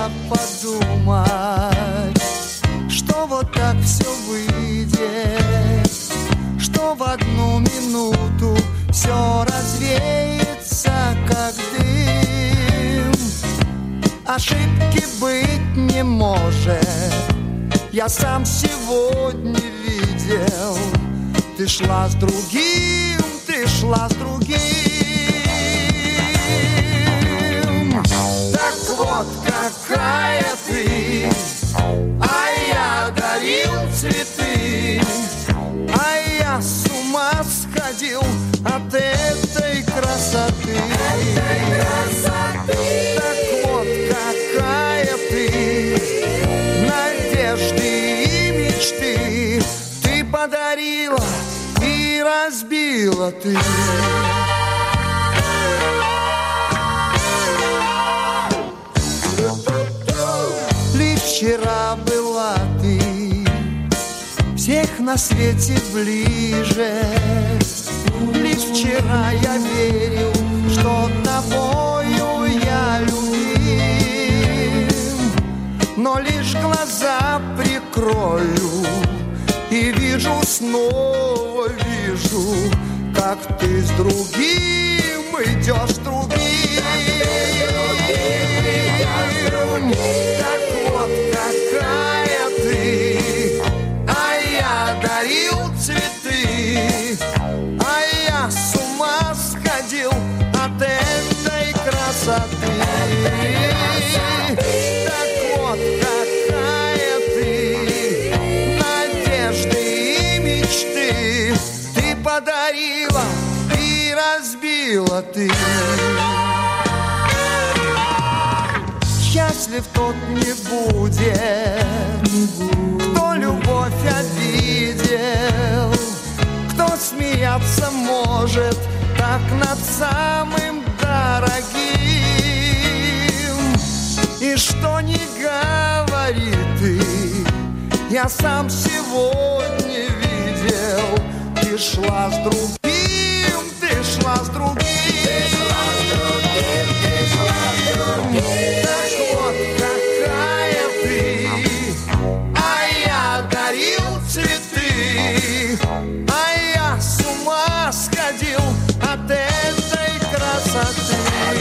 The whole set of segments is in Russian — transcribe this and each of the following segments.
нельзя подумать, что вот так все выйдет, что в одну минуту все развеется, как дым. Ошибки быть не может, я сам сегодня видел. Ты шла с другим, ты шла с другим. Так вот какая ты, а я дарил цветы, а я с ума сходил от этой красоты. Так вот какая ты, надежды и мечты ты подарила и разбила ты. Лишь вчера была ты всех на свете ближе. Лишь вчера я верил, что тобою я любим. Но лишь глаза прикрою и вижу, снова вижу, как ты с другим идешь с другим. Так вот какая ты, а я дарил цветы, а я с ума сходил от этой красоты. Так вот какая ты, надежды и мечты ты подарила и разбила ты. Счастлив тот не будет, кто любовь обидел, кто смеяться может так над самым дорогим. И что ни говори ты, я сам сегодня видел. Ты шла с другим, ты шла с другим. Так вот какая ты, а я дарил цветы, а я с ума сходил от этой красоты.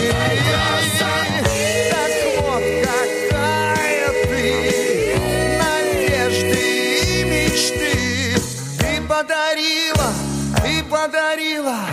Так вот какая ты, надежды и мечты ты подарила, ты подарила